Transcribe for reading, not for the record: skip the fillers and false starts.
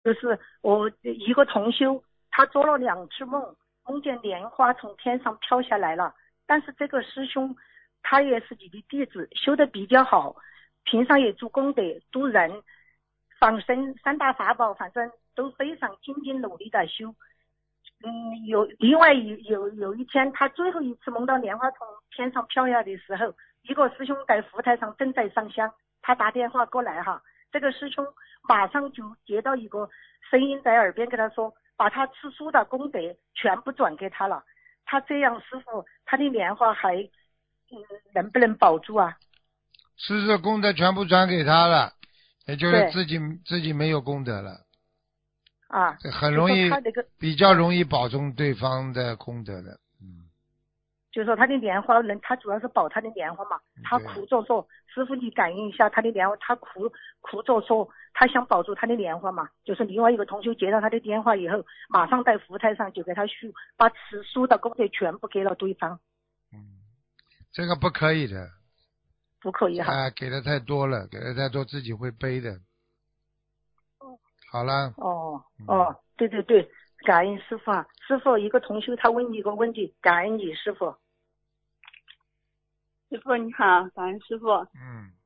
就是我一个同修，他做了2次梦，梦见莲花从天上飘下来了。但是这个师兄他也是你的弟子，修得比较好，平常也做功德度人放生3大法宝，反正都非常精进努力的修。有另外有一天，他最后一次梦到莲花从天上飘下来的时候，一个师兄在佛台上正在上香，他打电话过来哈，这个师兄马上就接到一个声音在耳边跟他说，把他吃素的功德全部转给他了。他这样师傅，他的莲花还能不能保住啊？ 吃的功德全部转给他了，也就是自己没有功德了啊， 这很容易， 就说他这个比较容易保重对方的功德的。 就是说他的莲花他主要是保他的莲花嘛，他哭着说，师傅你感应一下他的莲花，他哭着说他想保住他的莲花嘛。就是另外一个同学接到他的电话以后，马上在佛台上就给他把吃素的功德全部给了对方。 这个不可以的， 不可以哈。 给的太多了，给的太多自己会背的。好了。 对对对，感恩师傅啊！师傅，一个同修他问你一个问题，感恩你师傅。 师傅你好，感恩师傅。